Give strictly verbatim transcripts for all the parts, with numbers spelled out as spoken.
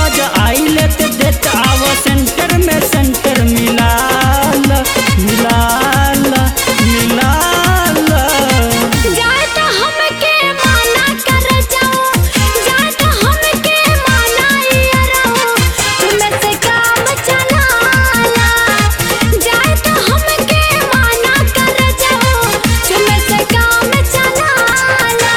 मजा आई लेते देत आव सेंटर में सेंटर मिलाल मिलाल मिलाल। जाए तो हमके माना कर जाओ, जाए तो हमके माना ये रहो, तुम्हें से काम चलाला। जाए तो हमके माना कर जाओ, तुम्हें से काम चलाला।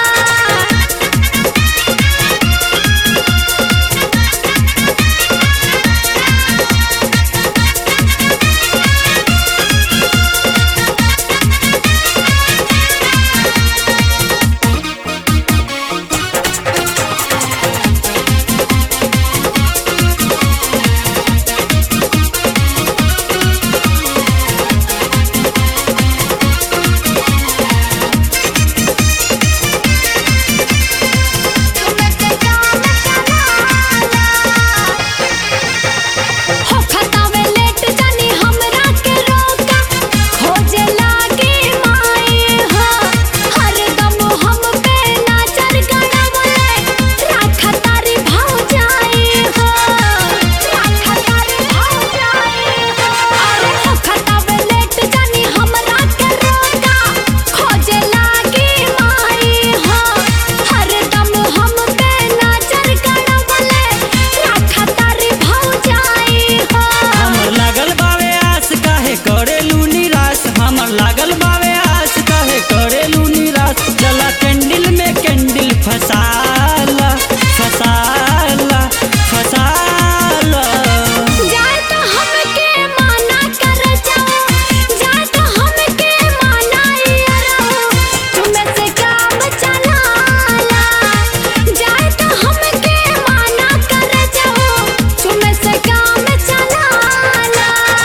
हो खतावे लेट जानी हमरा के रोका, खोजे लागे माए हो, हरदम हम पे नजर गड़ावले, राखा तारी भाव जाए हो, राखा तारी भाव जाए हो। अरे हो खतावे लेट जानी हमरा के रोका, खोजे लागे माए हो, हरदम हम पे नजर गड़ावले, राखा तारी भाव जाए हो। हमर लागल बावे आस काहे करेलू निराश, हमर लागल बावे आस काहे करेलू निराश। चला कैंडल में कैंडल फसाला फसाला फसाला। जाए तो हमके माना कर जाओ, जाए तो हमके माना ये रहो, तुम्हें से काम चलाला। जाए तो हमके माना कर जाओ, तुम्हें से काम चलाला।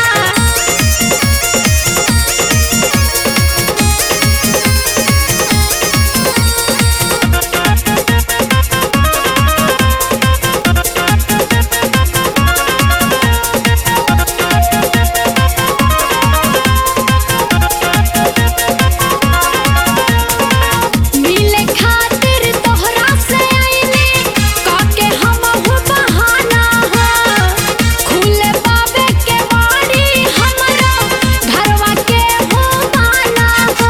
मिले खातिर तोहरा से आईने, काके हमहु बहाना हो, खुले बाबे के वाड़ी हमरो, घरवा के हो माना हो।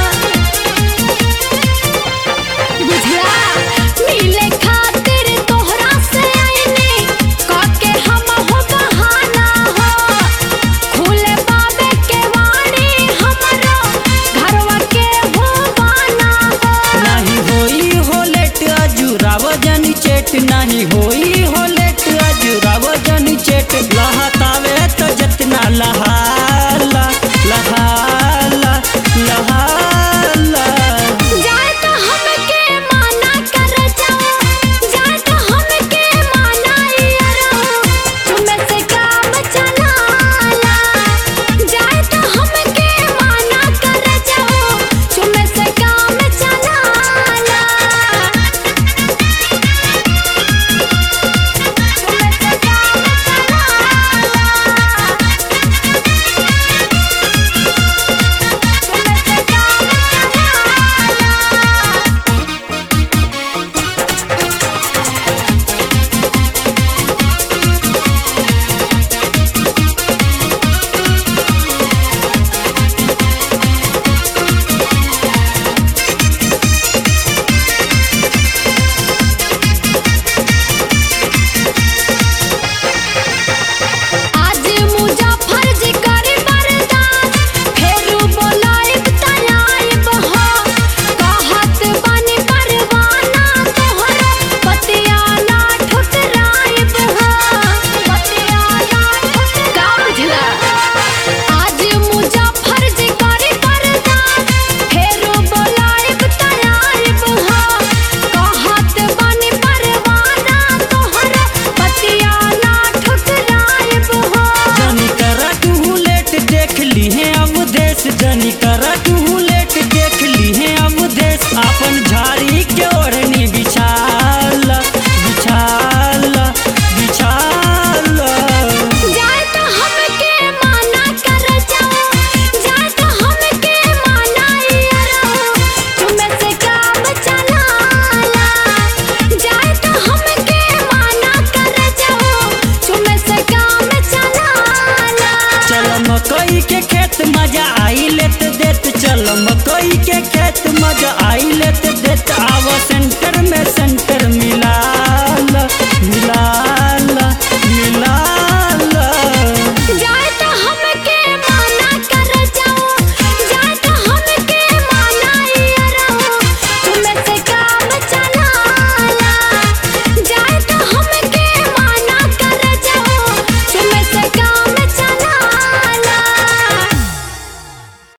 बुझला मिले खातिर तोहरा से आईने, काके हमहु बहाना हो, खुले बाबे के वाड़ी हमरो, घरवा के हो माना हो। नहीं होई हो लेट अजुराव जनी चेट, नहीं होई हो लेट अजुराव जनी चेट। लहतावे तो जतना लहा